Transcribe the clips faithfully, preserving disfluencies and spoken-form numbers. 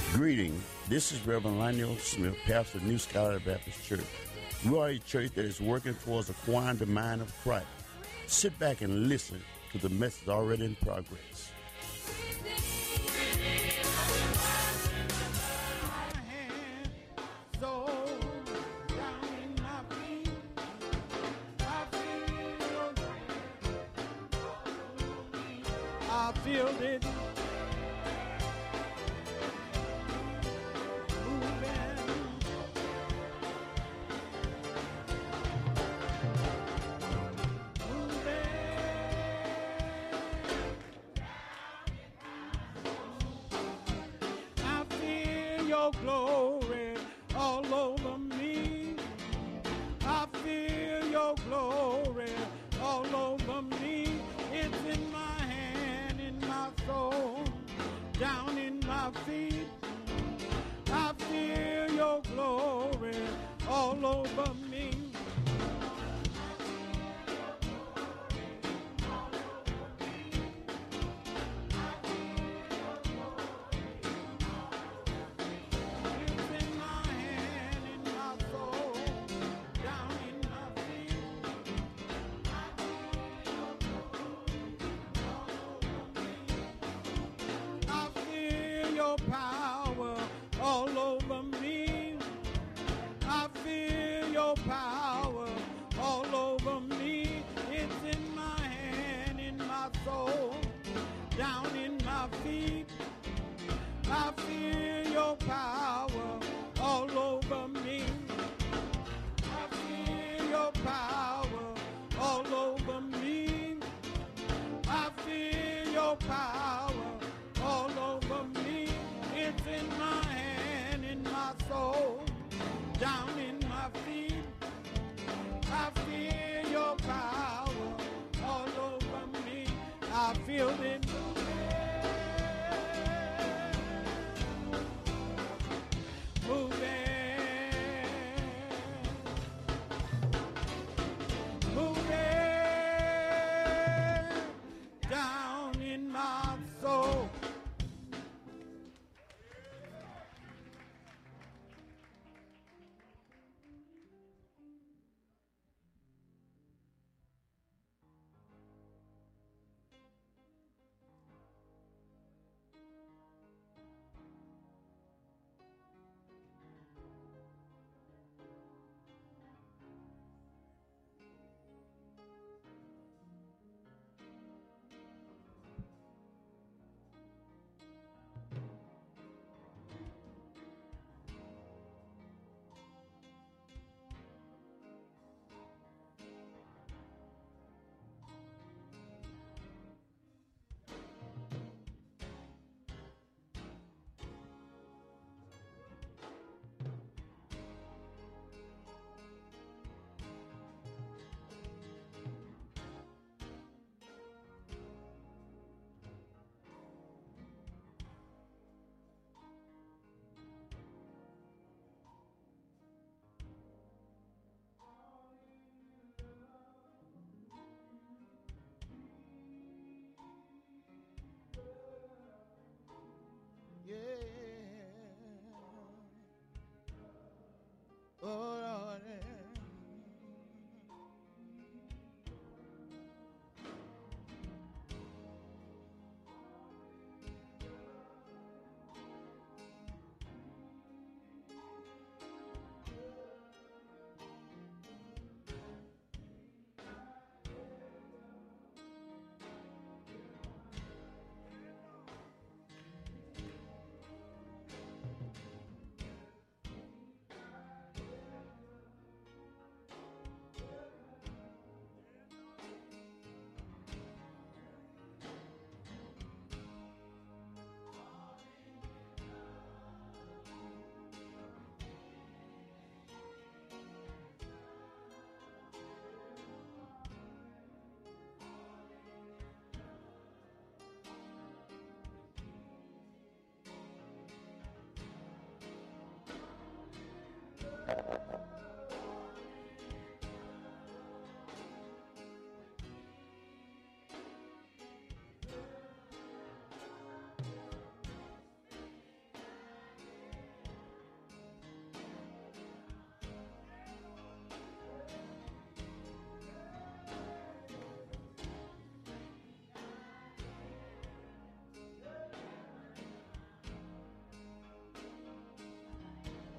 Greeting. This is Reverend Lionel Smith, pastor of New Scholar Baptist Church. We are a church that is working towards acquiring the mind of Christ. Sit back and listen to the message already in progress. I feel it. Glory all over me. I feel your glory all over me. It's in my hand, in my soul, down in my feet. I feel your glory all over me. Power all over me. I feel your power all over me. It's in my hand, in my soul, down in my feet. I feel your power all over me. I feel your power all over me. I feel your power all over me. It's in my hand, in my soul, down in my feet. I feel your power all over me. I feel it moving.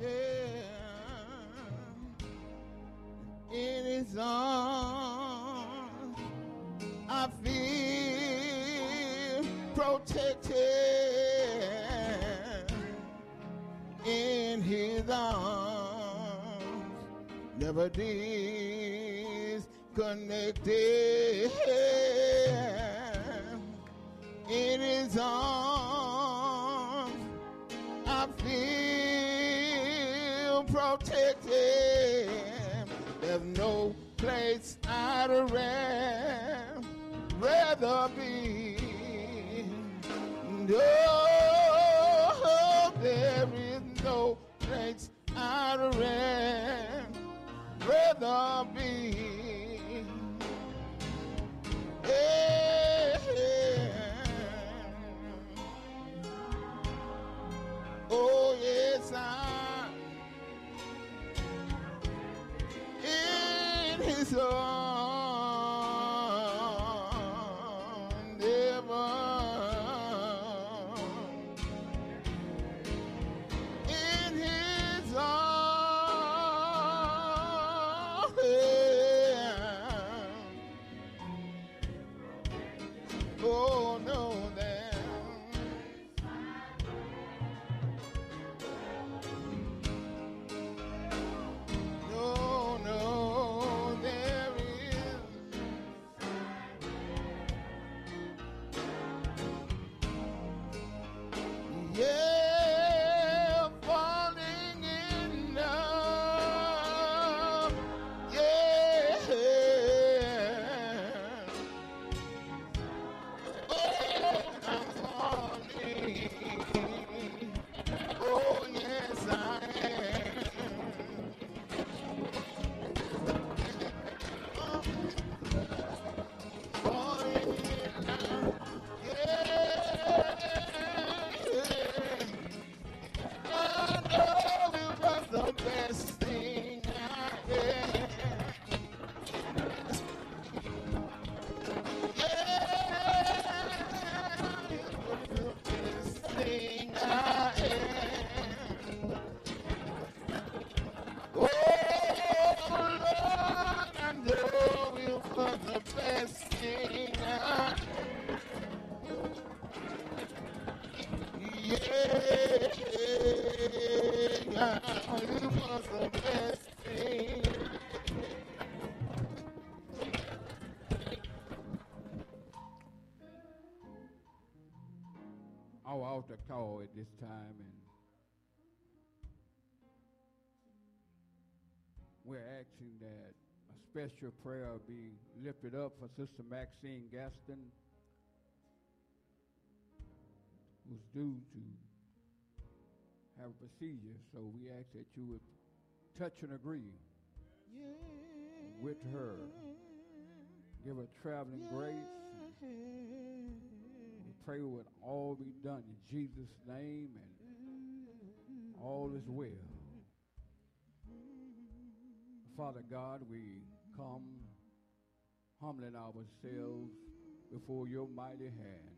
In his arms, I feel protected. In his arms, never disconnected. In his arms, I feel protected. There's no place I'd rather be. No, there is no place I'd rather be. Yeah. Oh, yes, I in his arms, never in his arms. Oh, no, there. No, no, there is. Yeah, falling in love. Yeah. Oh, I'm falling. Oh, yes, I am. Falling in love. Yeah. I know it was the best thing I had. Yeah, it was the best thing I had. Oh, Lord, I know it was the best thing I had. Yeah, it was the best thing. Our altar call at this time, and we're asking that a special prayer be lifted up for Sister Maxine Gaston, who's due to have a procedure. So we ask that you would touch and agree Yeah. with her. Give her traveling grace. We pray it would all be done in Jesus' name, and all is well. Father God, we come humbling ourselves before your mighty hand.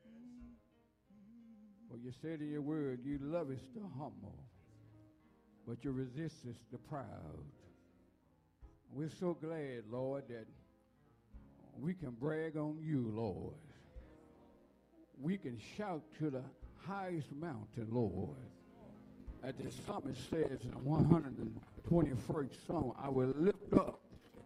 For you said in your word, you lovest the humble, but you resistest the proud. We're so glad, Lord, that we can brag on you, Lord. We can shout to the highest mountain, Lord. As the psalmist says in the one hundred twenty-first Psalm, I will lift up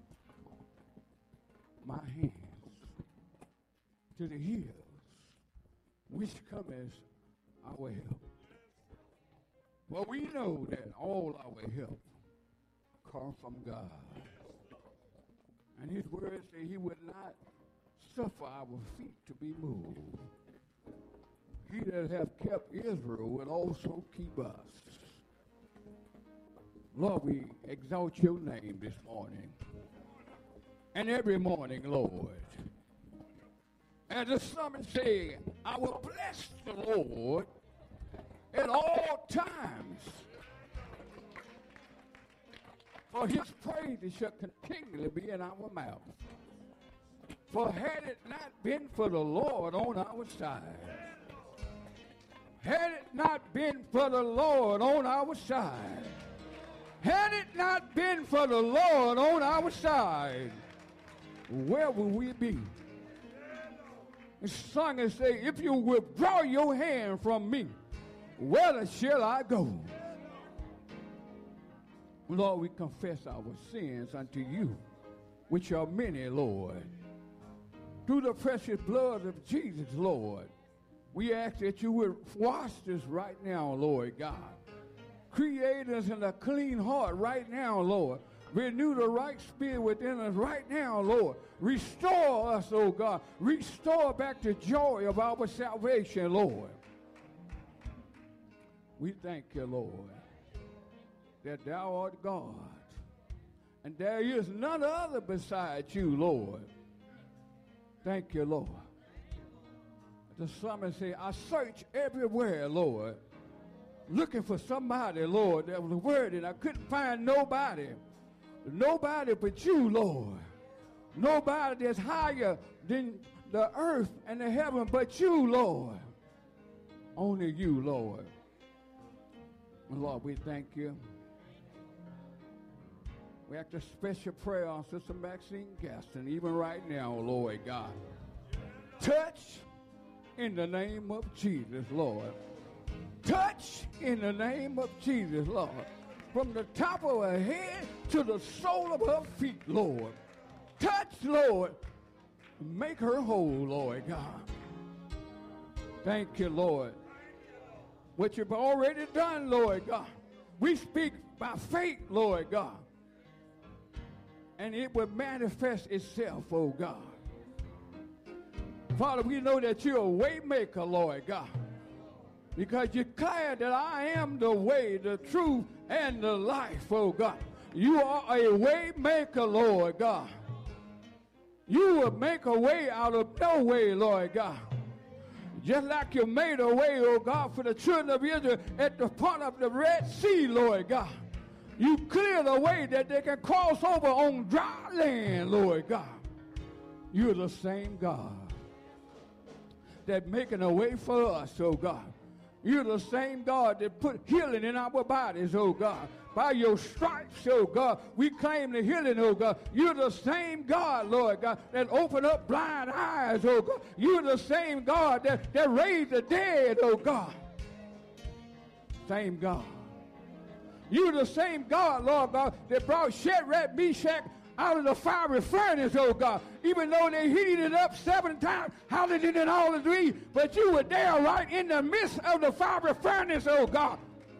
my hands to the hills, which cometh our help. Well, we know that all our help comes from God. And his word says he would not suffer our feet to be moved. He that hath kept Israel will also keep us. Lord, we exalt your name this morning. And every morning, Lord. As the psalmist said, I will bless the Lord at all times. For his praise shall continually be in our mouth. For had it not been for the Lord on our side, had it not been for the Lord on our side, had it not been for the Lord on our side, where would we be? The song is say, if you withdraw your hand from me, where shall I go? Lord, we confess our sins unto you, which are many, Lord. Through the precious blood of Jesus, Lord, we ask that you would wash us right now, Lord God. Create us in a clean heart right now, Lord. Renew the right spirit within us right now, Lord. Restore us, oh God. Restore back the joy of our salvation, Lord. We thank you, Lord, that thou art God, and there is none other beside you, Lord. Thank you, Lord. The psalmist say, I search everywhere, Lord, looking for somebody, Lord, that was worthy, and I couldn't find nobody. Nobody but you, Lord. Nobody that's higher than the earth and the heaven but you, Lord. Only you, Lord. Lord, we thank you. We ask a special prayer on Sister Maxine Gaston, even right now, Lord God. Touch in the name of Jesus, Lord. Touch in the name of Jesus, Lord. From the top of her head to the sole of her feet, Lord. Touch, Lord. Make her whole, Lord God. Thank you, Lord. What you've already done, Lord God. We speak by faith, Lord God. And it will manifest itself, oh God. Father, we know that you're a way maker, Lord God. Because you declare that I am the way, the truth, and the life, oh God. You are a way maker, Lord God. You will make a way out of no way, Lord God. Just like you made a way, oh God, for the children of Israel at the point of the Red Sea, Lord God. You cleared a way that they can cross over on dry land, Lord God. You're the same God that making a way for us, oh God. You're the same God that put healing in our bodies, oh God. By your stripes, oh God, we claim the healing, oh God. You're the same God, Lord God, that opened up blind eyes, oh God. You're the same God that, that raised the dead, oh God. Same God. You're the same God, Lord God, that brought Shadrach, Meshach out of the fiery furnace, oh God. Even though they heated it up seven times, how they did it all three, but you were there right in the midst of the fiery furnace, oh God.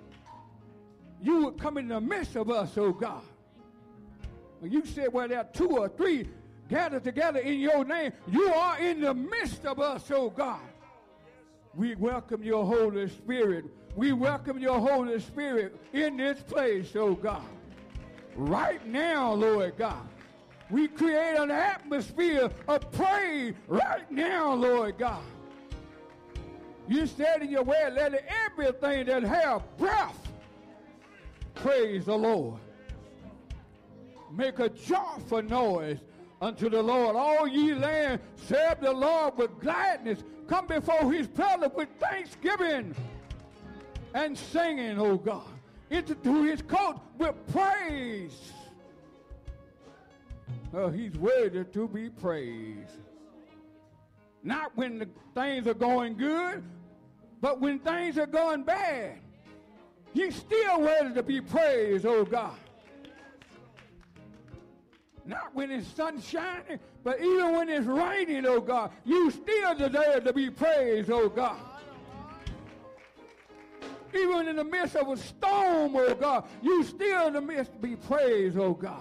You would come in the midst of us, oh God. When you said, well, there are two or three gathered together in your name, you are in the midst of us, oh God. We welcome your Holy Spirit. We welcome your Holy Spirit in this place, oh God. Right now, Lord God. We create an atmosphere of praise right now, Lord God. You said in your word, let everything that have breath praise the Lord. Make a joyful noise unto the Lord. All ye land, serve the Lord with gladness. Come before his presence with thanksgiving and singing, oh God. Into his court with praise. Oh, he's worthy to be praised. Not when the things are going good, but when things are going bad. He's still worthy to be praised, oh God. Not when it's sun shining, but even when it's raining, oh God, you still deserve to be praised, oh God. Even in the midst of a storm, oh God, you still in the midst to be praised, oh God.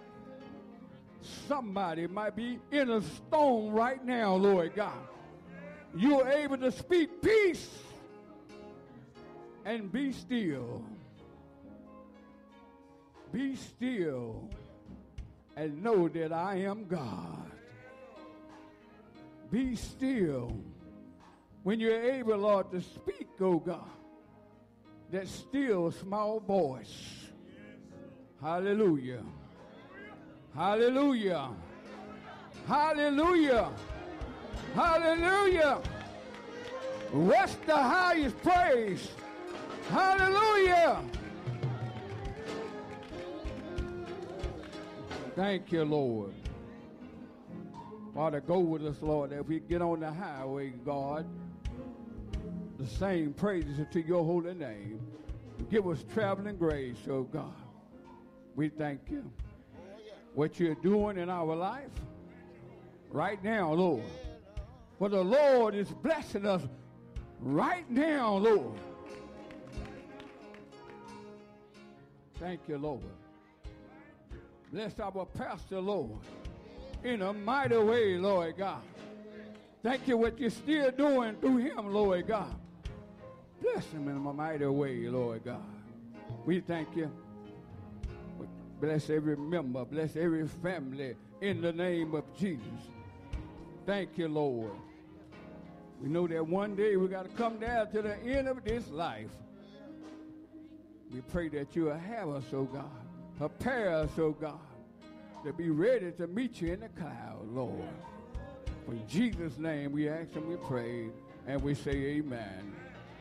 Somebody might be in a storm right now, Lord God. You're able to speak peace and be still. Be still and know that I am God. Be still when you're able, Lord, to speak, oh God, that still small voice. Hallelujah. Hallelujah. Hallelujah. Hallelujah. What's the highest praise? Hallelujah. Thank you, Lord. Father, go with us, Lord, that we get on the highway, God. The same praises to your holy name. Give us traveling grace, oh God. We thank you. What you're doing in our life right now, Lord. For the Lord is blessing us right now, Lord. Thank you, Lord. Bless our pastor, Lord, in a mighty way, Lord God. Thank you what you're still doing through him, Lord God. Bless him in a mighty way, Lord God. We thank you. Bless every member, bless every family in the name of Jesus. Thank you, Lord. We know that one day we got to come down to the end of this life. We pray that you will have us, oh God. Prepare us, oh God, to be ready to meet you in the cloud, Lord. In Jesus' name we ask and we pray, and we say amen.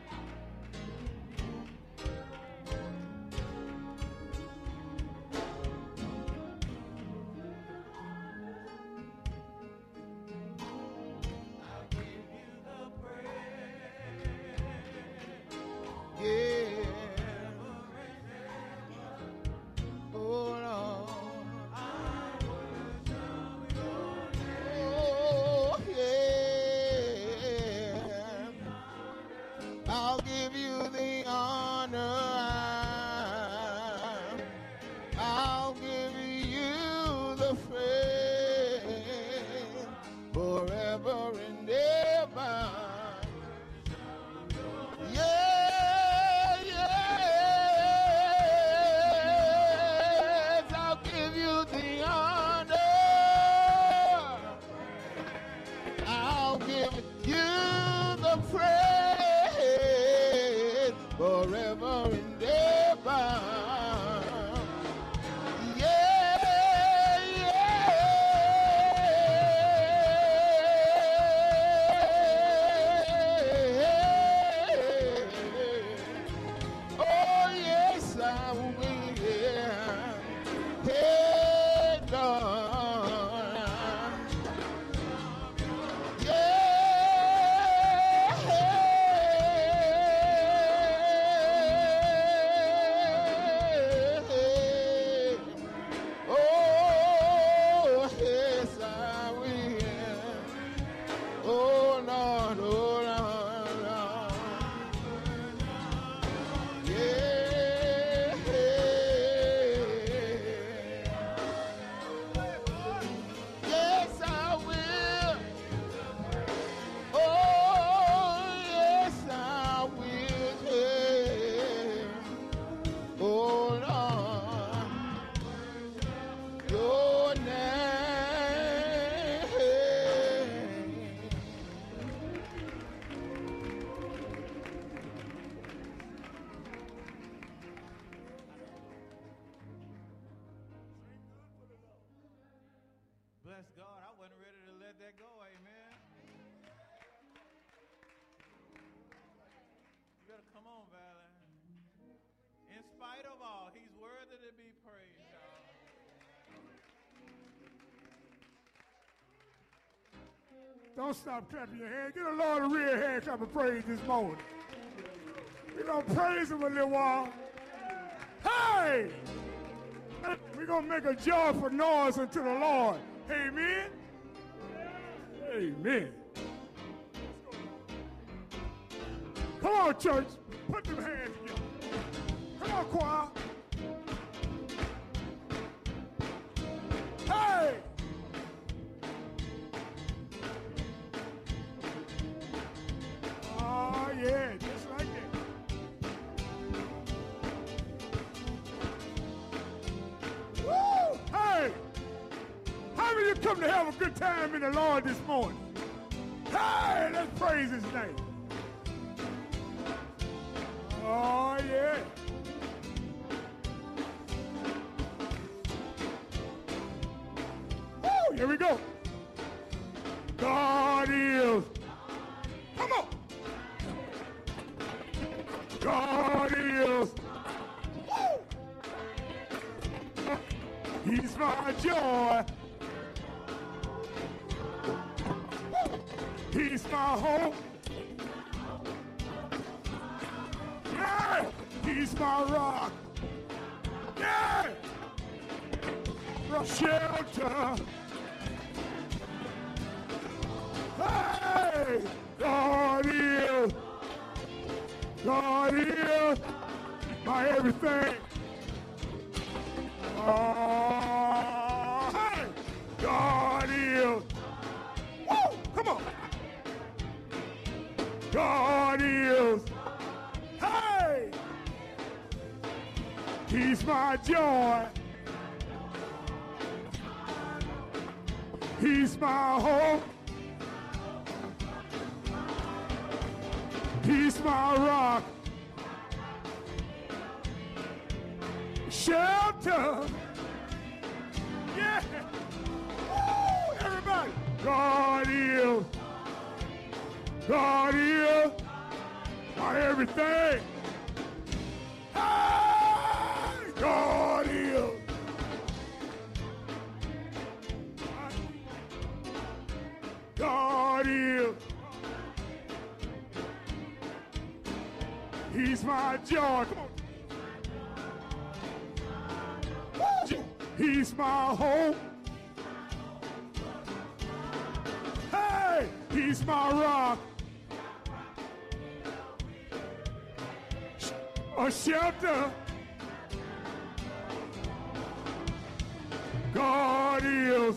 Bless God. I wasn't ready to let that go. Amen. You better come on, Valen. In spite of all, he's worthy to be praised, y'all. Don't stop clapping your hands. Get the Lord a real hand clap of praise this morning. We're going to praise him a little while. Hey! We're going to make a joyful noise unto the Lord. Amen. Amen. Come on, church. Put them hands together. Come on, choir. Hey! Oh, yeah, just like that. Woo! Hey! How many of you come to have a good time in the Lord this morning? Hey, let's praise his name. Oh, yeah. Woo, here we go. God is. Come on. God is. He's my joy. He's my hope. Yeah, he's my rock. Yeah, shelter. Hey, God is. God is my everything. Oh, hey, God is. Woo, come on. God is. Hey, he's my joy. He's my hope. He's my rock. Shelter. Yeah. Woo, everybody. God is. God is my everything. Hey, God is. God is. He's my joy. Come on. Woo. He's my hope. Hey, he's my rock. A shelter. God is.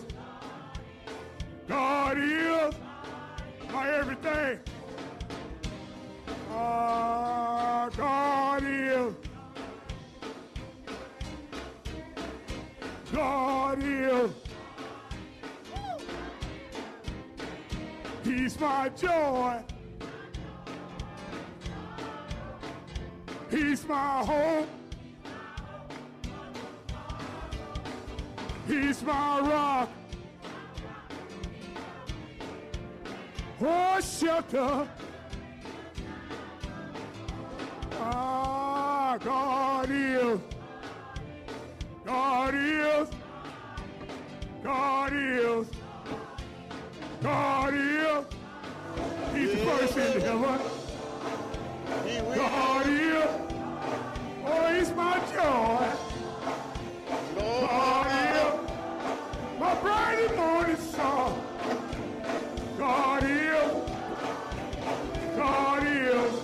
God is my everything. Ah, uh, God is. God is. He's my joy. He's my hope. He's my rock. Oh, shelter. Ah, God is. God is. God is. God is. He's the first in heaven. God is. Oh, he's my joy. God is. My bright and morning star. God is. God is.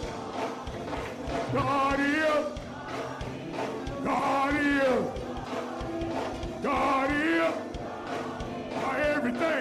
God is. God is. God is. My everything.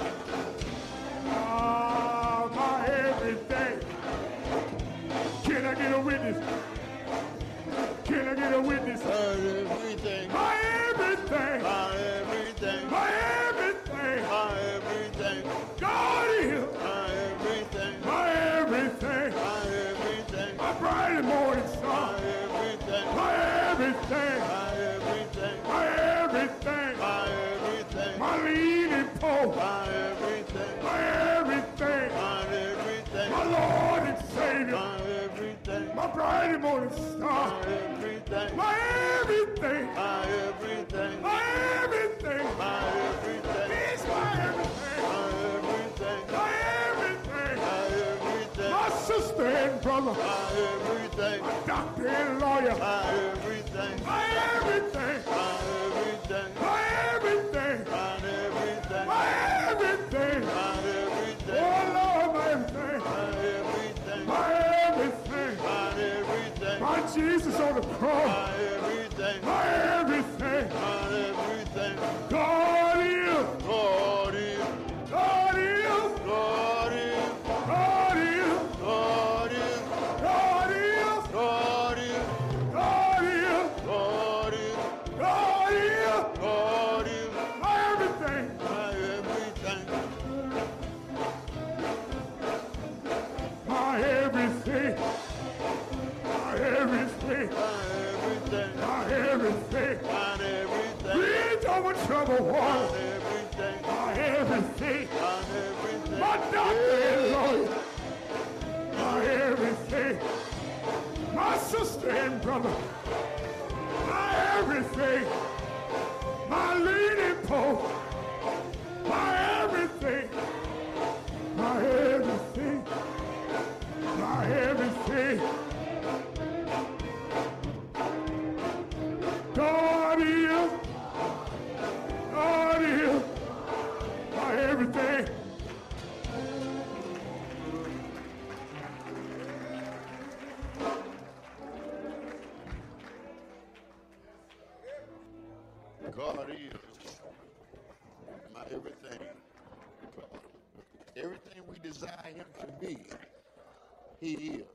Ah, my everything. Can I get a witness? Can I get a witness? Everything. My everything. My everything. My everything. My everything. God is. My everything. My everything. My everything. My bright and morning star. My everything. My everything. My everything. My everything. My everything. My leading post. My everything. My everything. My everything. My Lord and Savior. My everything. My bright and morning star. My everything. My everything. My everything. My everything. My everything. He's my everything. My everything. My everything. My everything. My sister and brother. My everything. My doctor and lawyer. My everything. My everything. My everything. My everything. My everything. My everything. My everything. Oh Lord, my everything. My everything. My everything. My everything. My Jesus on the cross. My everything. My everything. My everything. God is. God is. God is. God is. God is. God is. God is. God is. God is. God is. God is. God is. My everything. My everything. My everything. My everything. My everything. My everything. My everything. Bridge over troubled My water. everything. My everything. My everything. My doctor and lawyer. My everything. My friend, brother, my everything, my leading post, my everything, my everything, my everything. God is, God is my everything. God is my everything. Everything we desire him to be, he is.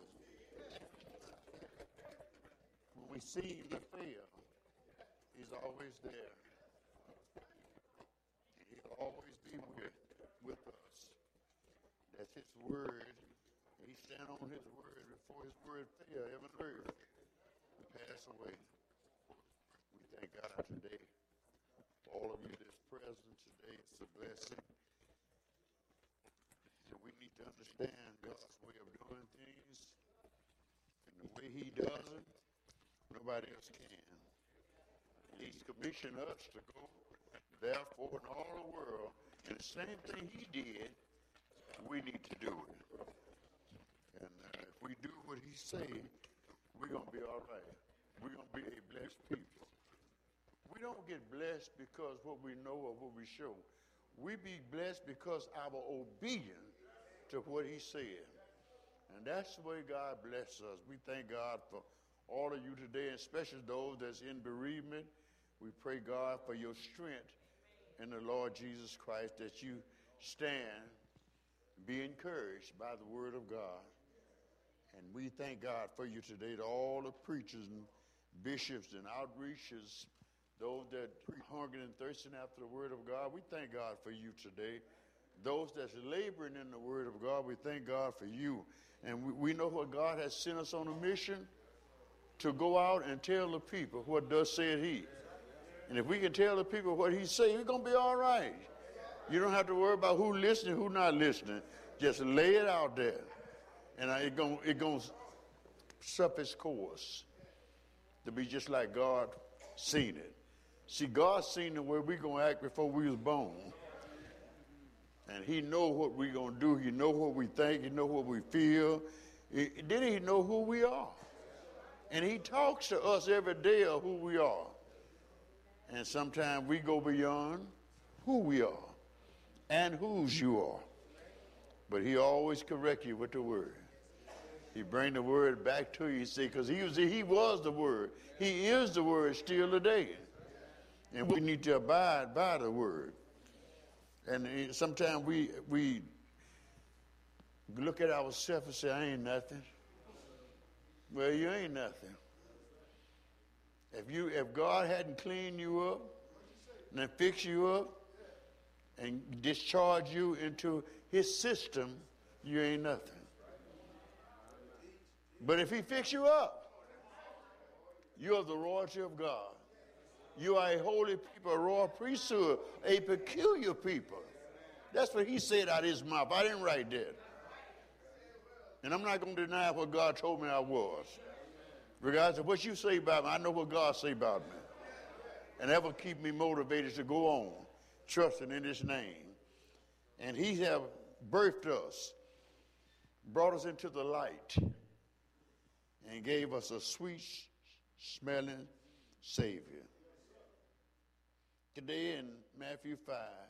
When we see him fail, he's always there. He'll always be with, with us. That's his word. He stand on his word before his word fail, heaven and earth pass away. We thank God today. All of you that's present today, it's a blessing. So we need to understand God's way of doing things, and the way he does it, nobody else can. He's commissioned us to go, therefore, in all the world, and the same thing he did, we need to do it. And uh, if we do what he said, we're going to be all right. We're going to be a blessed people. We don't get blessed because what we know or what we show. We be blessed because our obedience to what he said. And that's the way God bless us. We thank God for all of you today, especially those that's in bereavement. We pray, God, for your strength in the Lord Jesus Christ, that you stand, be encouraged by the word of God. And we thank God for you today, to all the preachers and bishops and outreachers, those that are hungering and thirsting after the word of God. We thank God for you today. Those that's laboring in the word of God, we thank God for you. And we, we know what God has sent us on a mission to go out and tell the people what does said he. And if we can tell the people what he said, we're going to be all right. You don't have to worry about who listening, who not listening. Just lay it out there. And it's going it gonna suffer its course to be just like God seen it. See, God seen the way we're going to act before we was born. And he know what we're going to do. He know what we think. He know what we feel. He, then he know who we are. And he talks to us every day of who we are. And sometimes we go beyond who we are and whose you are. But he always correct you with the word. He bring the word back to you, see, because he was, he was the word. He is the word still today. And we need to abide by the word. And sometimes we we look at ourselves and say, I ain't nothing. Well, you ain't nothing. If you if God hadn't cleaned you up and then fixed you up and discharged you into his system, you ain't nothing. But if he fixed you up, you are the royalty of God. You are a holy people, a royal priesthood, a peculiar people. That's what he said out of his mouth. I didn't write that. And I'm not going to deny what God told me I was. Regardless of what you say about me, I know what God say about me. And that will keep me motivated to go on, trusting in his name. And he have birthed us, brought us into the light, and gave us a sweet-smelling Savior. Today in Matthew five,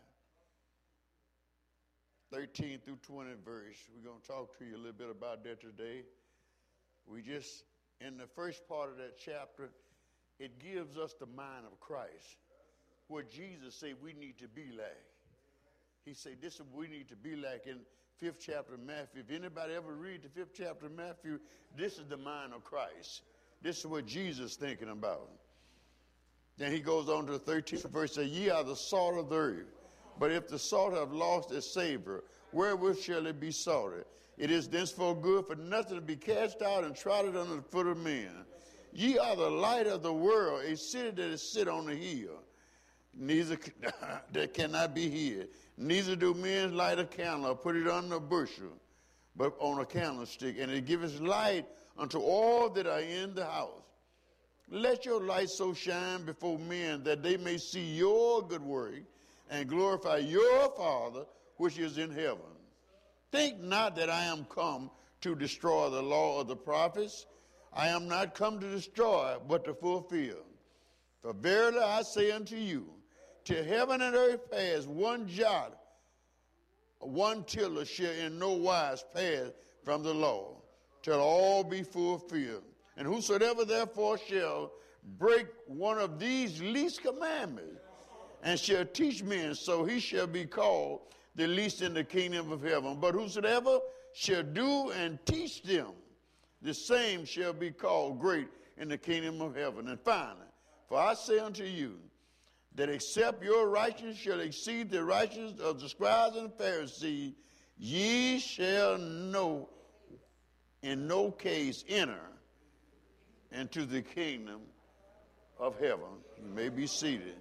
thirteen through twenty verse, we're going to talk to you a little bit about that today. We just, in the first part of that chapter, it gives us the mind of Christ. What Jesus said we need to be like. He said this is what we need to be like in fifth chapter of Matthew. If anybody ever read the fifth chapter of Matthew, this is the mind of Christ. This is what Jesus is thinking about. Then he goes on to the thirteenth verse, say, ye are the salt of the earth. But if the salt have lost its savor, wherewith shall it be salted? It is thenceforth good for nothing to be cast out and trodden under the foot of men. Ye are the light of the world, a city that is set on the hill, neither that cannot be hid. Neither do men light a candle or put it under a bushel, but on a candlestick, and it giveth light unto all that are in the house. Let your light so shine before men that they may see your good work and glorify your Father which is in heaven. Think not that I am come to destroy the law of the prophets. I am not come to destroy, but to fulfill. For verily I say unto you, till heaven and earth pass, one jot, one tittle shall in no wise pass from the law, till all be fulfilled. And whosoever therefore shall break one of these least commandments, and shall teach men, so he shall be called the least in the kingdom of heaven. But whosoever shall do and teach them, the same shall be called great in the kingdom of heaven. And finally, for I say unto you, that except your righteousness shall exceed the righteousness of the scribes and Pharisees, ye shall no, in no case enter into the kingdom of heaven. You may be seated.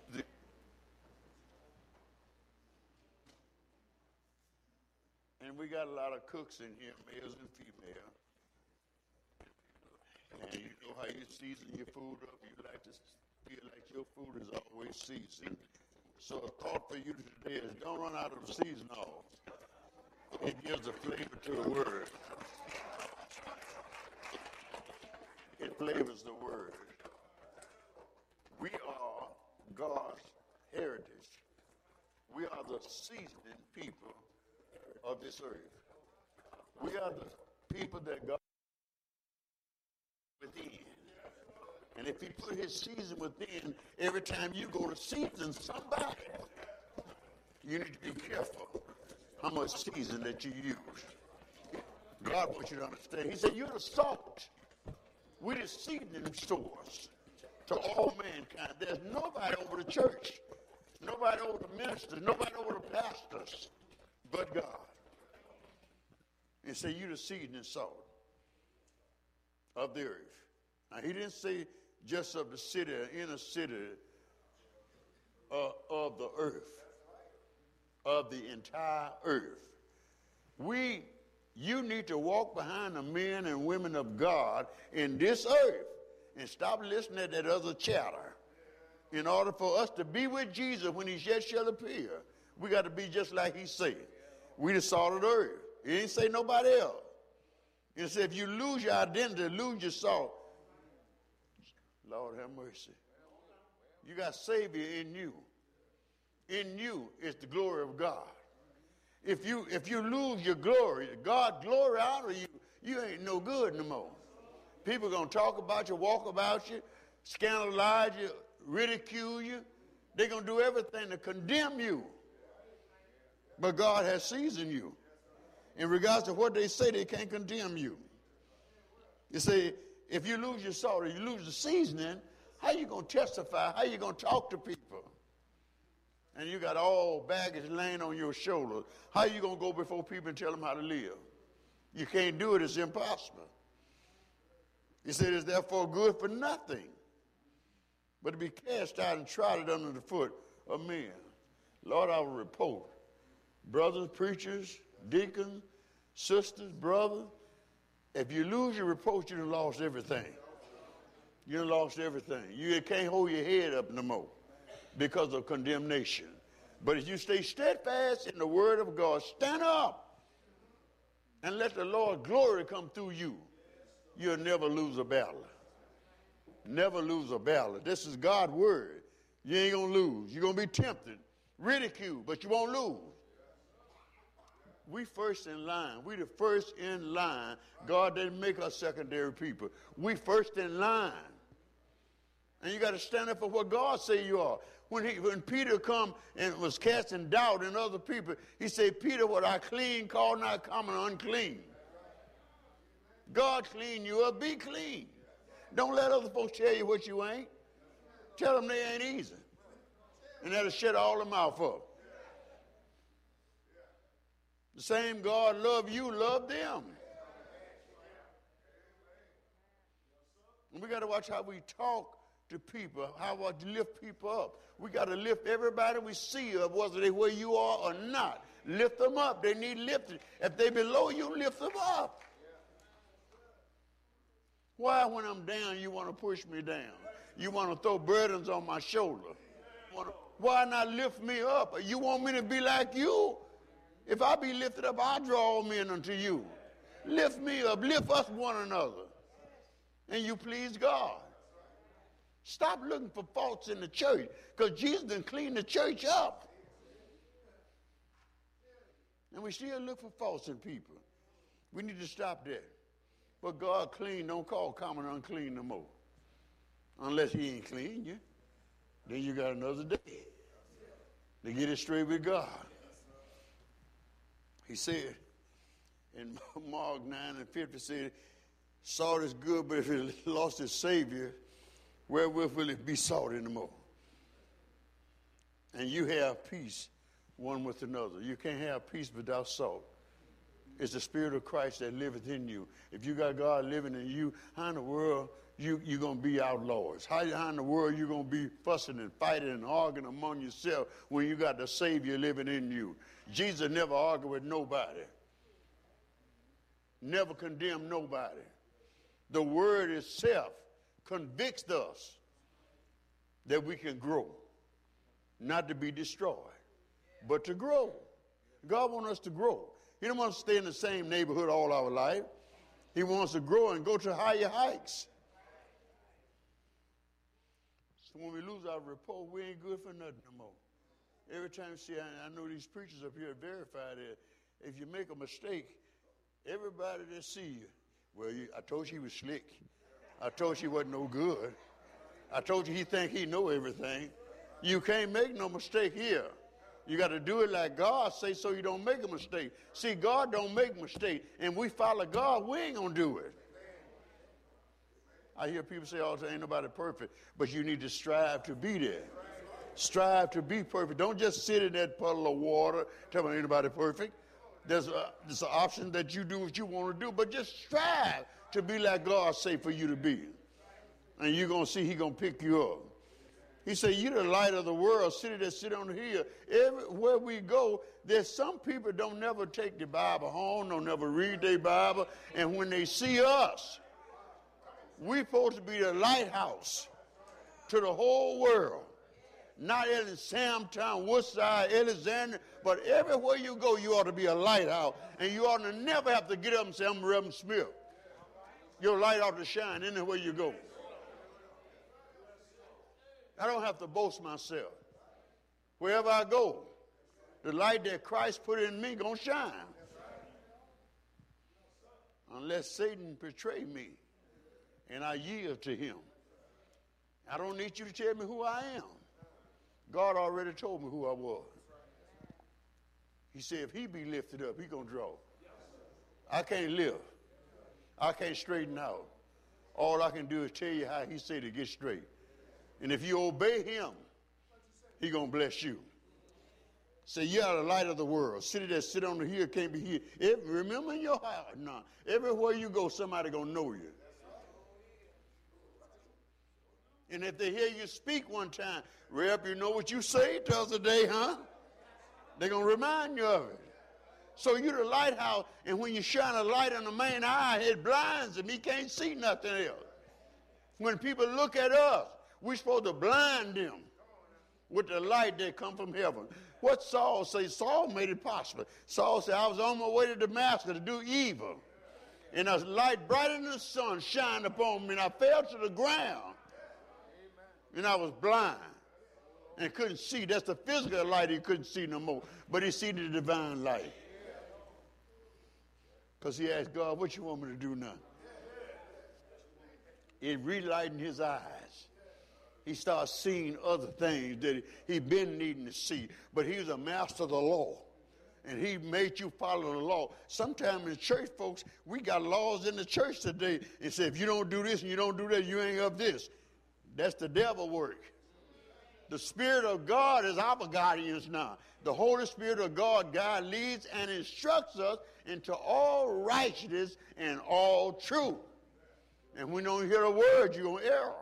And we got a lot of cooks in here, males and females. And you know how you season your food up. You like to feel like your food is always seasoned. So a thought for you today is don't run out of season oil. It gives a flavor to the word. It flavors the word. We are God's heritage. We are the seasoned people of this earth. We are the people that God within. And if he put his season within, every time you go to season somebody, you need to be careful how much season that you use. God wants you to understand. He said, you're the salt. We're the seasoning stores to all mankind. There's nobody over the church, nobody over the ministers, nobody over the pastors, but God. And say, you're the seasoning salt of the earth. Now, he didn't say just of the city, or inner city uh, of the earth, of the entire earth. We, you need to walk behind the men and women of God in this earth and stop listening to that other chatter. In order for us to be with Jesus when he yet shall appear, we got to be just like he said. We the salt of the earth. He didn't say nobody else. He said if you lose your identity, lose your salt. Lord have mercy. You got Savior in you. In you is the glory of God. If you if you lose your glory, God glory out of you, you ain't no good no more. People gonna talk about you, walk about you, scandalize you, ridicule you. They're gonna do everything to condemn you. But God has seasoned you. In regards to what they say, they can't condemn you. You see, if you lose your salt or you lose the seasoning, how you going to testify? How you going to talk to people? And you got all baggage laying on your shoulders. How you going to go before people and tell them how to live? You can't do it. It's impossible. He said, it's therefore good for nothing but to be cast out and trodden under the foot of men. Lord, I will report. Brothers, preachers, deacons, sisters, brothers, if you lose your report, you done lost everything. You done lost everything. You can't hold your head up no more because of condemnation. But if you stay steadfast in the word of God, stand up and let the Lord's glory come through you, you'll never lose a battle. Never lose a battle. This is God's word. You ain't going to lose. You're going to be tempted, ridiculed, but you won't lose. We first in line. We the first in line. God didn't make us secondary people. We first in line. And you got to stand up for what God say you are. When he, when Peter come and was casting doubt in other people, he said, Peter, what I clean, call not common unclean. God clean you up, be clean. Don't let other folks tell you what you ain't. Tell them they ain't easy. And that'll shut all the mouth up. The same God love you, love them. And we got to watch how we talk to people, how we lift people up. We got to lift everybody we see up, whether they where you are or not. Lift them up. They need lifted. If they below you, lift them up. Why, when I'm down, you want to push me down? You want to throw burdens on my shoulder? Why not lift me up? You want me to be like you? If I be lifted up, I draw men unto you. Lift me up. Lift us one another. And you please God. Stop looking for faults in the church, because Jesus done cleaned the church up. And we still look for faults in people. We need to stop that. But God clean, don't call common unclean no more. Unless he ain't clean you. Then you got another day to get it straight with God. He said in Mark nine and fifty, said, salt is good, but if it lost its Savior, wherewith will it be salt anymore? And you have peace one with another. You can't have peace without salt. It's the Spirit of Christ that liveth in you. If you got God living in you, how in the world you, you're going to be outlaws? How, how in the world you going to be fussing and fighting and arguing among yourself when you got the Savior living in you? Jesus never argued with nobody. Never condemned nobody. The Word itself convicts us that we can grow. Not to be destroyed, but to grow. God wants us to grow. He don't want us to stay in the same neighborhood all our life. He wants us to grow and go to higher heights. So when we lose our rapport, we ain't good for nothing no more. Every time you see, I, I know these preachers up here verify that if you make a mistake, everybody that see you, well, you, I told you he was slick. I told you he wasn't no good. I told you he think he know everything. You can't make no mistake here. You got to do it like God say, so you don't make a mistake. See, God don't make mistakes, and we follow God, we ain't going to do it. I hear people say all the time, ain't nobody perfect, but you need to strive to be there. Strive to be perfect. Don't just sit in that puddle of water, tell me ain't nobody perfect. There's, a, there's an option that you do what you want to do, but just strive to be like God say for you to be. And you're going to see he going to pick you up. He said, you're the light of the world, city that sit on the hill. Everywhere we go, there's some people don't never take the Bible home, don't never read their Bible. And when they see us, we're supposed to be the lighthouse to the whole world. Not in Samtown, Woodside, Alexander, but everywhere you go, you ought to be a lighthouse. And you ought to never have to get up and say, I'm Reverend Smith. Your light ought to shine anywhere you go. I don't have to boast myself. Wherever I go, the light that Christ put in me gonna shine. Unless Satan betray me and I yield to him. I don't need you to tell me who I am. God already told me who I was. He said if he be lifted up, he gonna draw. I can't live. I can't straighten out. All I can do is tell you how he said to get straight. And if you obey him, he going to bless you. Say, you are the light of the world. City that sit on the hill can't be hid. Every, remember in your heart, no. Everywhere you go, somebody going to know you. And if they hear you speak one time, Rep, you know what you said the other day, huh? They're going to remind you of it. So you're the lighthouse, and when you shine a light in the main eye, it blinds him. He can't see nothing else. When people look at us, we're supposed to blind them with the light that come from heaven. What Saul say? Saul made it possible. Saul said, I was on my way to Damascus to do evil. And a light brighter than the sun shined upon me, and I fell to the ground. And I was blind and couldn't see. That's the physical light he couldn't see no more. But he see the divine light. Because he asked God, what you want me to do now? It relightened his eyes. He started seeing other things that he'd been needing to see. But he was a master of the law. And he made you follow the law. Sometimes in church, folks, we got laws in the church today. And say, if you don't do this and you don't do that, you ain't of this. That's the devil work. The Spirit of God is our guardians now. The Holy Spirit of God, God leads and instructs us into all righteousness and all truth. And when you don't hear a word, you're going to err.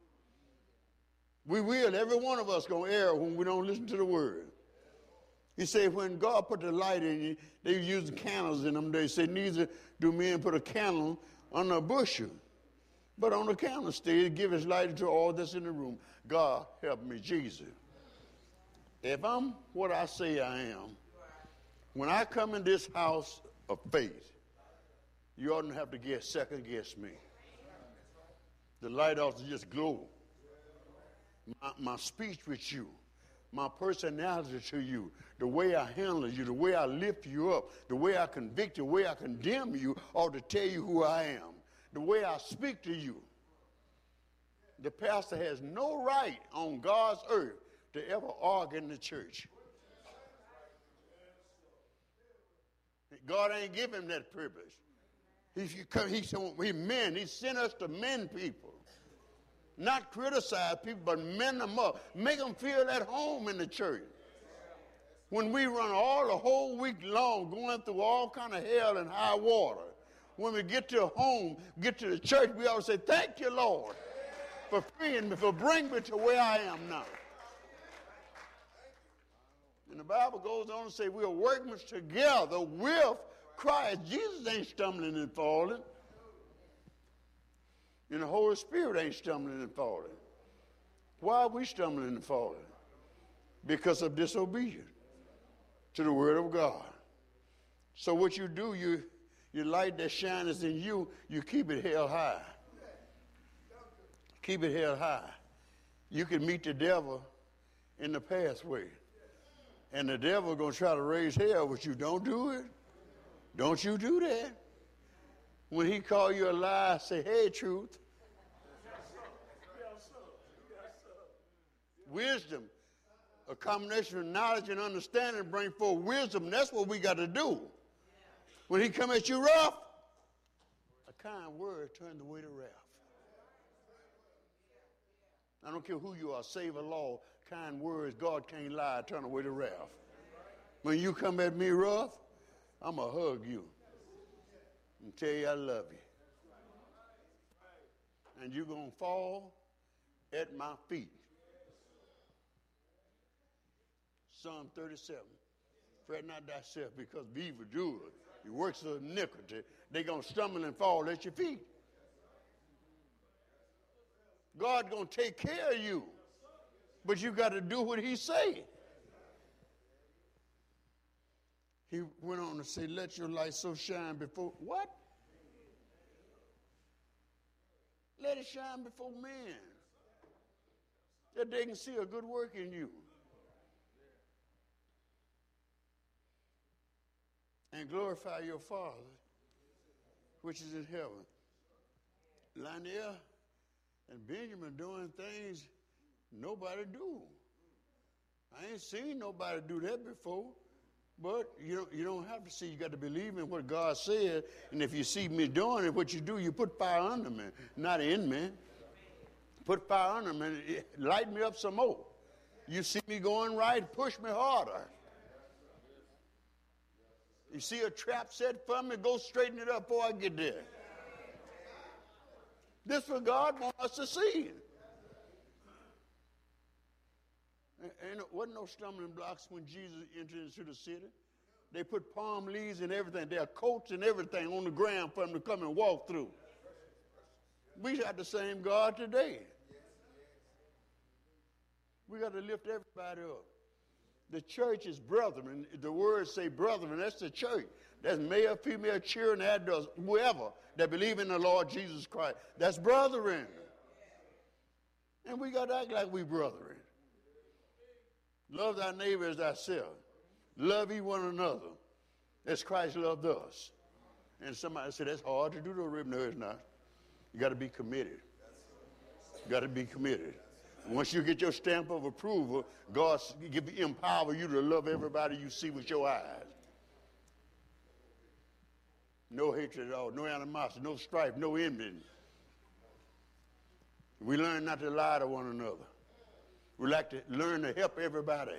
We will. Every one of us going to err when we don't listen to the word. He said when God put the light in you, they were using candles in them. They said neither do men put a candle on a bushel. but on the candlestick, give his light to all that's in the room. God help me, Jesus. If I'm what I say I am, when I come in this house of faith, you oughtn't have to guess, second guess me. The light ought to just glow. My, my speech with you, my personality to you, the way I handle you, the way I lift you up, the way I convict you, the way I condemn you, ought to tell you who I am. The way I speak to you. The pastor has no right on God's earth to ever argue in the church. God ain't give him that privilege. He, he, he men, he sent us to mend people. Not criticize people, but mend them up. Make them feel at home in the church. When we run all the whole week long going through all kind of hell and high water, when we get to home, get to the church, we ought to say, thank you, Lord, for freeing me, for bringing me to where I am now. And the Bible goes on to say we are working together with Christ. Jesus ain't stumbling and falling. And the Holy Spirit ain't stumbling and falling. Why are we stumbling and falling? Because of disobedience to the word of God. So what you do, you, you light that shines in you, you keep it held high. Keep it held high. You can meet the devil in the pathway. And the devil going to try to raise hell with you. Don't do it. Don't you do that. When he call you a lie, say, hey, truth. Wisdom, a combination of knowledge and understanding bring forth wisdom. That's what we got to do. When he come at you rough, a kind word turns away the wrath. I don't care who you are, save a law, kind words, God can't lie, turn away the wrath. When you come at me rough, I'm going to hug you and tell you I love you. And you're going to fall at my feet. Psalm thirty-seven. Fret not thyself because of evildoers, the works of iniquity, they're going to stumble and fall at your feet. God's going to take care of you. But you got to do what he say. He went on to say, let your light so shine before, what? Let it shine before men, that they can see a good work in you. And glorify your Father, which is in heaven. Lionel and Benjamin doing things nobody do. I ain't seen nobody do that before. But you don't, you don't have to see. You got to believe in what God said. And if you see me doing it, what you do, you put fire under me, not in me. Put fire under me, light me up some more. You see me going right, push me harder. You see a trap set for me, go straighten it up before I get there. This is what God wants us to see. And wasn't no stumbling blocks when Jesus entered into the city. They put palm leaves and everything, their coats and everything on the ground for them to come and walk through. We got the same God today. We got to lift everybody up. The church is brethren. The words say brethren. That's the church. That's male, female, children, adults, whoever that believe in the Lord Jesus Christ. That's brethren. And we got to act like we brethren. Love thy neighbor as thyself. Love ye one another as Christ loved us. And somebody said, that's hard to do, though, Rib. No, it's not. You got to be committed. You got to be committed. Once you get your stamp of approval, God give, empower you to love everybody you see with your eyes. No hatred at all, no animosity, no strife, no envy. We learn not to lie to one another. We like to learn to help everybody.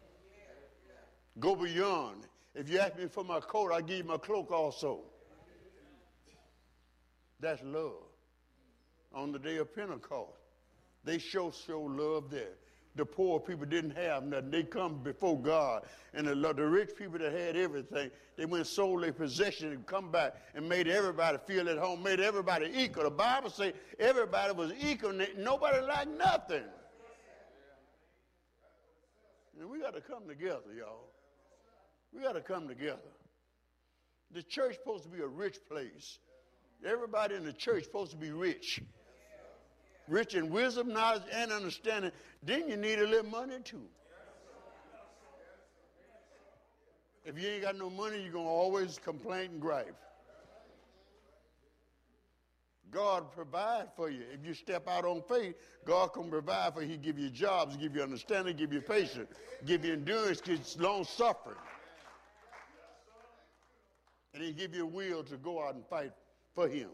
Go beyond. If you ask me for my coat, I'll give you my cloak also. That's love. On the day of Pentecost, they show show love there. the poor people didn't have nothing. They come before God. And the, the rich people that had everything, they went and sold their possession and come back and made everybody feel at home, made everybody equal. The Bible says everybody was equal. Nobody liked nothing. And we got to come together, y'all. We got to come together. The church supposed to be a rich place. Everybody in the church supposed to be rich. Rich in wisdom, knowledge, and understanding. Then you need a little money too. If you ain't got no money, you're going to always complain and gripe. God provide for you. If you step out on faith, God can provide for you. He give you jobs, give you understanding, give you patience, give you endurance, give you long suffering. And he give you a will to go out and fight for him.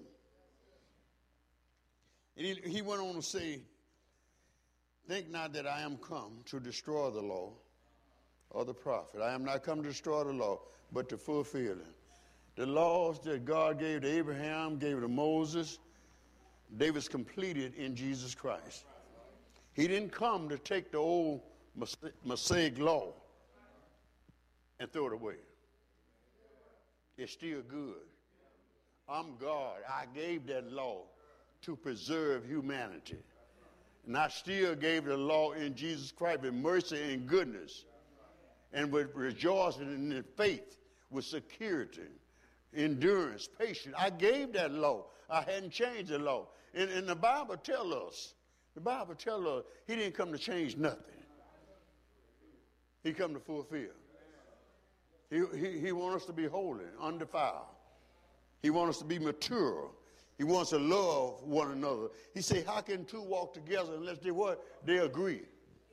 And he, he went on to say, think not that I am come to destroy the law or the prophet. I am not come to destroy the law, but to fulfill it. The laws that God gave to Abraham, gave to Moses, they was completed in Jesus Christ. He didn't come to take the old Mosaic law and throw it away. It's still good. I'm God. I gave that law to preserve humanity. And I still gave the law in Jesus Christ with mercy and goodness and with rejoicing in the faith, with security, endurance, patience. I gave that law. I hadn't changed the law. And, and the Bible tells us, the Bible tells us he didn't come to change nothing. He come to fulfill. He, he, he wants us to be holy, undefiled. He wants us to be mature. He wants to love one another. He said, how can two walk together unless they what? They agree.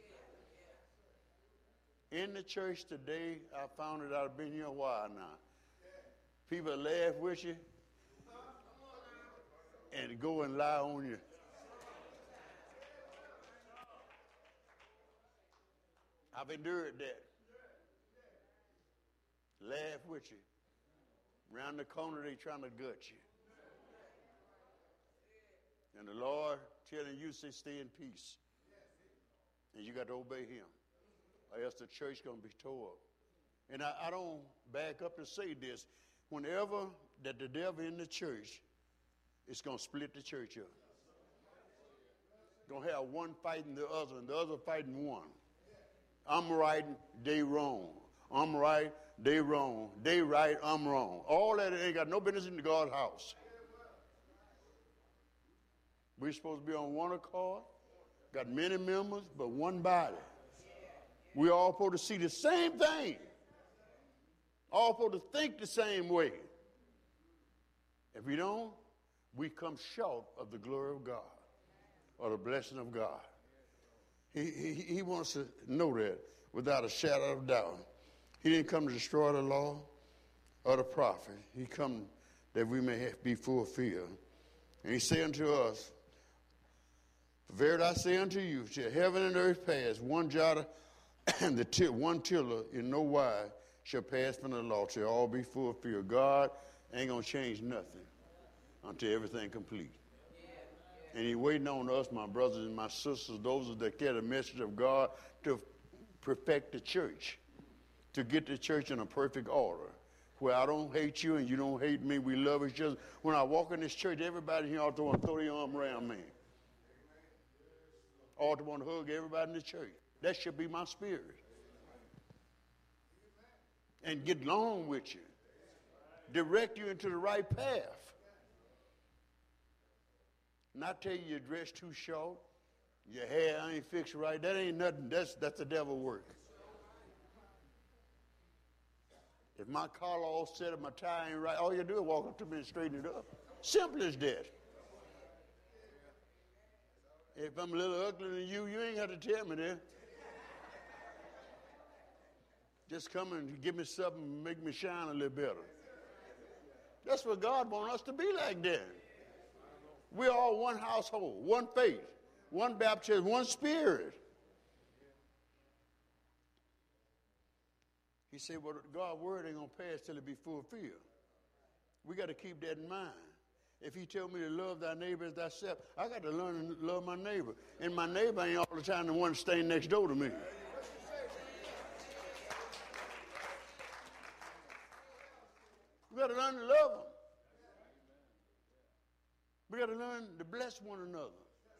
In the church today, I found it out. I've been here a while now. People laugh with you and go and lie on you. I've endured that. Laugh with you. Around the corner, they trying to gut you. And the Lord telling you, say, stay in peace. And you got to obey him. Or else the church going to be tore up. And I, I don't back up to say this. Whenever that the devil in the church, it's going to split the church up. Going to have one fighting the other and the other fighting one. I'm right, they wrong. I'm right, they wrong. They right, I'm wrong. All that ain't got no business in God's house. We're supposed to be on one accord. Got many members, but one body. We all supposed to see the same thing. All supposed to think the same way. If we don't, we come short of the glory of God or the blessing of God. He, he, he wants to know that without a shadow of doubt. He didn't come to destroy the law or the prophet. He come that we may have, be fulfilled. And he said unto us, verily I say unto you, till heaven and earth pass, one jot and the till, one tiller in no wise shall pass from the law till all be fulfilled. God ain't going to change nothing until everything complete. And he waiting on us, my brothers and my sisters, those that get a message of God, to perfect the church, to get the church in a perfect order, where I don't hate you and you don't hate me. We love each other. When I walk in this church, everybody here ought to want to throw their arm around me. Ought to want to hug everybody in the church. That should be my spirit. And get along with you. Direct you into the right path. Not tell you your dress too short, your hair ain't fixed right. That ain't nothing. That's that's the devil work. If my collar all set and my tie ain't right, all you do is walk up to me and straighten it up. Simple as that. If I'm a little uglier than you, you ain't got to tell me that. Just come and give me something and make me shine a little better. That's what God wants us to be like that. We're all one household, one faith, one baptism, one spirit. He said, well, God's word ain't going to pass till it be fulfilled. We got to keep that in mind. If he tell me to love thy neighbor as thyself, I got to learn to love my neighbor. And my neighbor ain't all the time the one staying next door to me. We got to learn to love them. We got to learn to bless one another.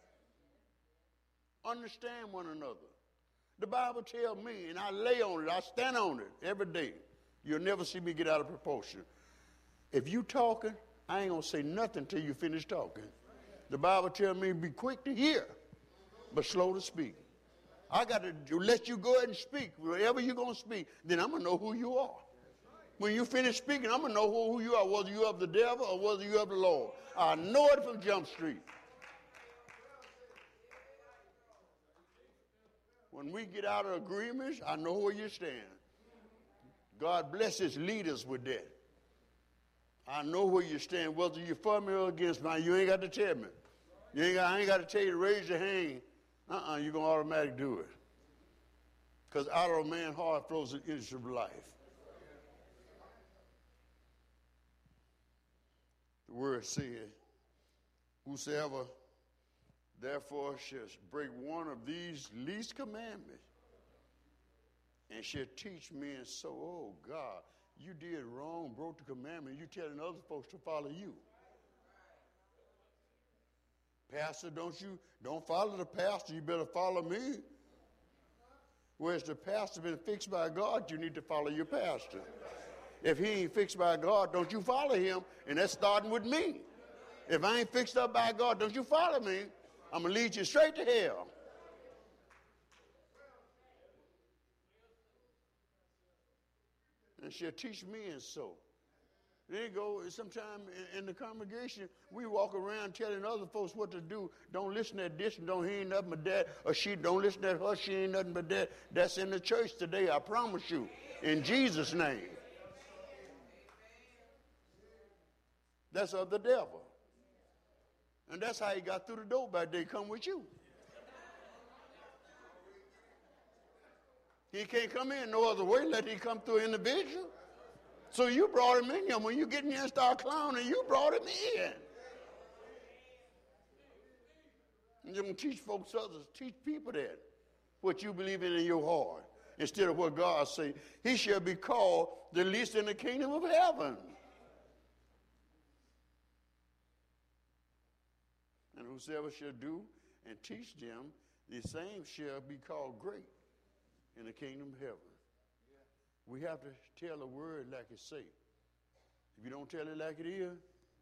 Understand one another. The Bible tells me, and I lay on it, I stand on it every day. You'll never see me get out of proportion. If you talking, I ain't going to say nothing till you finish talking. The Bible tells me be quick to hear, but slow to speak. I got to let you go ahead and speak. Whatever you're going to speak, then I'm going to know who you are. When you finish speaking, I'm going to know who you are, whether you're of the devil or whether you're of the Lord. I know it from Jump Street. When we get out of agreements, I know where you stand. God bless his leaders with that. I know where you stand, whether you're for me or against me. You ain't got to tell me. You ain't got, I ain't got to tell you to raise your hand. Uh-uh, you're going to automatically do it. Because out of a man's heart flows the issue of life. The word said, whosoever therefore shall break one of these least commandments and shall teach men so, oh God, you did wrong, broke the commandment, you telling other folks to follow you. Pastor, don't you, don't follow the pastor, you better follow me. Whereas the pastor been fixed by God, you need to follow your pastor. If he ain't fixed by God, don't you follow him, and that's starting with me. If I ain't fixed up by God, don't you follow me. I'm going to lead you straight to hell. And she'll teach me and so. There you go. Sometimes in, in the congregation, we walk around telling other folks what to do. Don't listen to this and don't hear nothing but that. Or she don't listen to her, she ain't nothing but that. That's in the church today, I promise you. In Jesus' name. That's of the devil. And that's how he got through the door back there. He come with you. He can't come in no other way. Let him come through individual. So you brought him in here. When you get in here and start clowning, you brought him in. And you're going to teach folks others, teach people that, what you believe in in your heart, instead of what God say. He shall be called the least in the kingdom of heaven. And whosoever shall do and teach them, the same shall be called great in the kingdom of heaven. We have to tell a word like it's say. If you don't tell it like it is,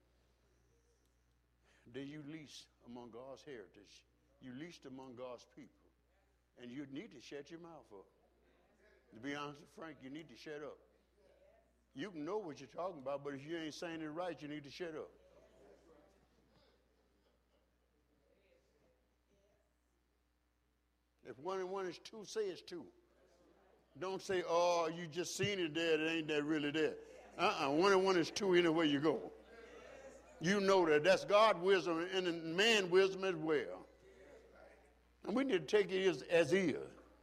then you least among God's heritage. You least among God's people. And you need to shut your mouth up. To be honest with Frank, you need to shut up. You can know what you're talking about, but if you ain't saying it right, you need to shut up. If one and one is two, say it's two. Don't say, oh, you just seen it there, it ain't that really there. Uh-uh, one and one is two anywhere you go. You know that. That's God's wisdom and man's wisdom as well. And we need to take it as, as is.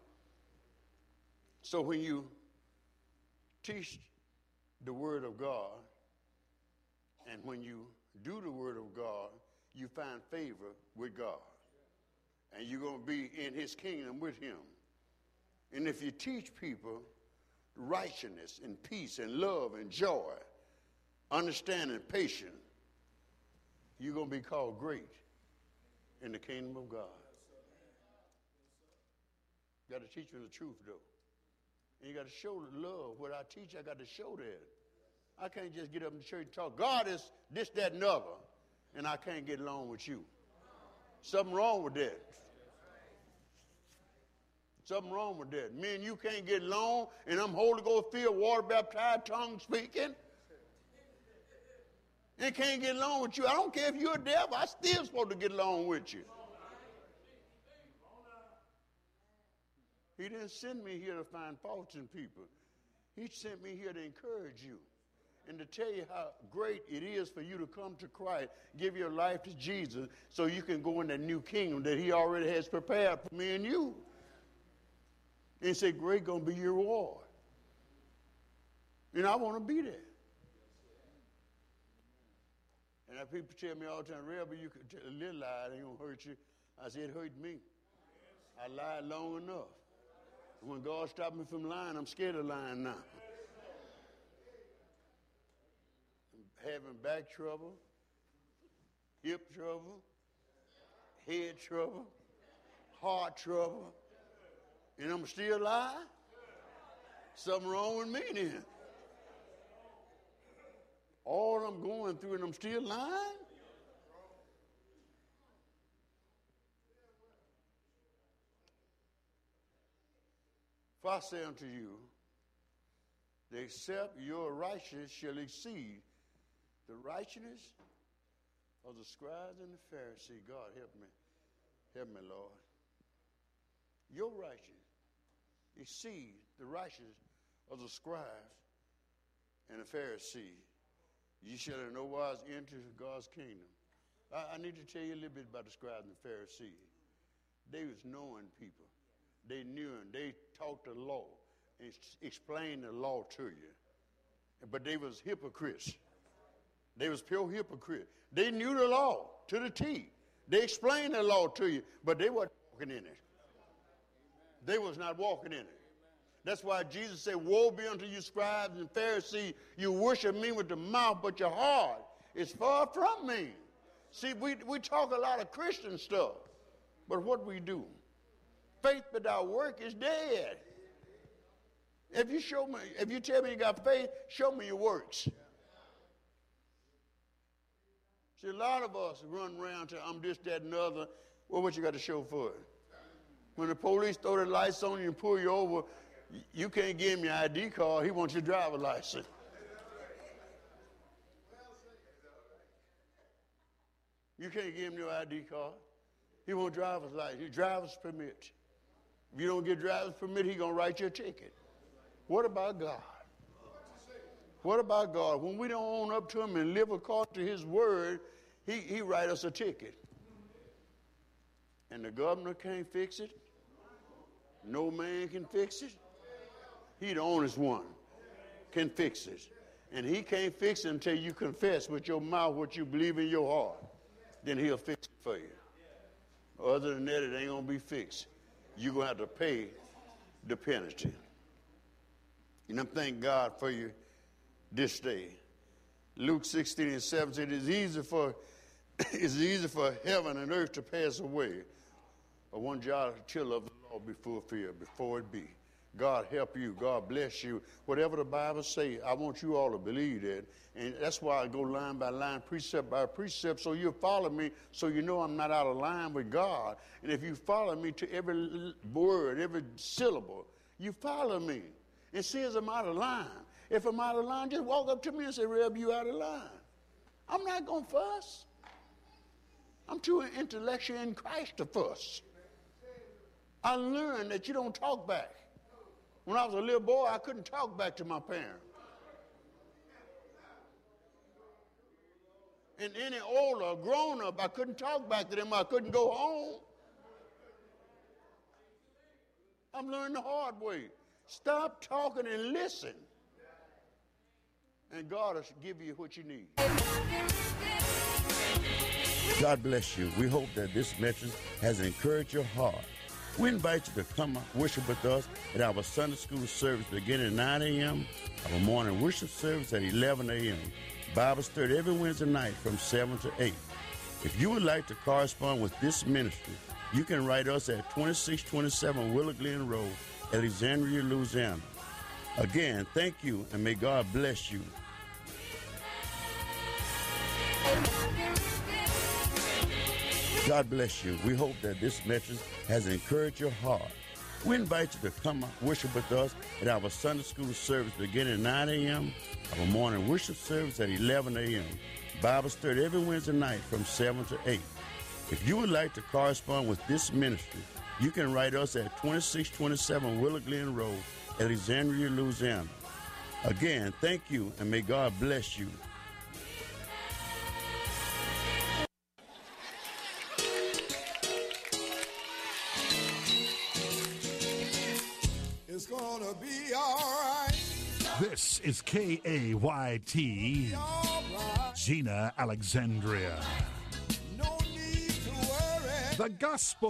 So when you teach the word of God, and when you do the word of God, you find favor with God. And you're going to be in his kingdom with him. And if you teach people righteousness and peace and love and joy, understanding, patience, you're going to be called great in the kingdom of God. You got to teach them the truth, though. And you got to show the love. What I teach, I got to show that. I can't just get up in the church and talk. God is this, that, and other, and I can't get along with you. Something wrong with that. Something wrong with that. Me and you can't get along, and I'm Holy Ghost filled, water baptized, tongue speaking. And can't get along with you. I don't care if you're a devil. I still supposed to get along with you. He didn't send me here to find faults in people. He sent me here to encourage you and to tell you how great it is for you to come to Christ, give your life to Jesus so you can go in that new kingdom that he already has prepared for me and you. And he said, great going to be your reward. And I want to be there. And if people tell me all the time, Rebel, you could tell a little lie, it ain't going to hurt you. I said, it hurt me. I lied long enough. When God stopped me from lying, I'm scared of lying now. Having back trouble, hip trouble, head trouble, heart trouble, and I'm still lying? Something wrong with me then. All I'm going through and I'm still lying? If I say unto you, except your righteousness shall exceed the righteousness of the scribes and the Pharisees. God, help me. Help me, Lord. Your righteousness exceed the righteousness of the scribes and the Pharisees. You shall in no wise enter God's kingdom. I, I need to tell you a little bit about the scribes and the Pharisees. They was knowing people. They knew them. They taught the law and explained the law to you. But they was hypocrites. They was pure hypocrites. They knew the law to the T. They explained the law to you, but they weren't walking in it. They was not walking in it. That's why Jesus said, woe be unto you scribes and Pharisees. You worship me with the mouth, but your heart is far from me. See, we, we talk a lot of Christian stuff, but what we do? Faith without work is dead. If you show me, if you tell me you got faith, show me your works. See, a lot of us run around to I'm this, that, and the other. Well, what you got to show for it? When the police throw the lights on you and pull you over, you can't give him your I D card. He wants your driver's license. You can't give him your I D card. He wants driver's license, driver's permit. If you don't get driver's permit, he's going to write you a ticket. What about God? What about God? When we don't own up to him and live according to his word, he, he write us a ticket. And the governor can't fix it. No man can fix it. He the honest one can fix it. And he can't fix it until you confess with your mouth what you believe in your heart. Then he'll fix it for you. Other than that, it ain't going to be fixed. You're going to have to pay the penalty. And I'm thanking God for you this day. Luke sixteen and seventeen, it is easy for, it's easy for heaven and earth to pass away, but one jot or tittle of the law be fulfilled before it be. God help you. God bless you. Whatever the Bible say, I want you all to believe that. And that's why I go line by line, precept by precept, so you'll follow me, so you know I'm not out of line with God. And if you follow me to every word, every syllable, you follow me. And says I'm out of line. If I'm out of line, just walk up to me and say, Reb, you out of line. I'm not going to fuss. I'm too intellectual in Christ to fuss. I learned that you don't talk back. When I was a little boy, I couldn't talk back to my parents. And any older, grown up, I couldn't talk back to them. I couldn't go home. I'm learning the hard way. Stop talking and listen. And God will give you what you need. God bless you. We hope that this message has encouraged your heart. We invite you to come worship with us at our Sunday school service beginning at nine a.m., our morning worship service at eleven a.m., Bible study every Wednesday night from seven to eight. If you would like to correspond with this ministry, you can write us at twenty-six twenty-seven Willow Glen Road, Alexandria, Louisiana. Again, thank you, and may God bless you. God bless you. We hope that this message has encouraged your heart. We invite you to come worship with us at our Sunday school service beginning at nine a.m., our morning worship service at eleven a.m., Bible study every Wednesday night from seven to eight. If you would like to correspond with this ministry, you can write us at twenty-six twenty-seven Willow Glen Road, Alexandria, Louisiana. Again, thank you, and may God bless you. It's gonna be all right. This is K A Y T, Gina Alexandria. No need to worry. The Gospel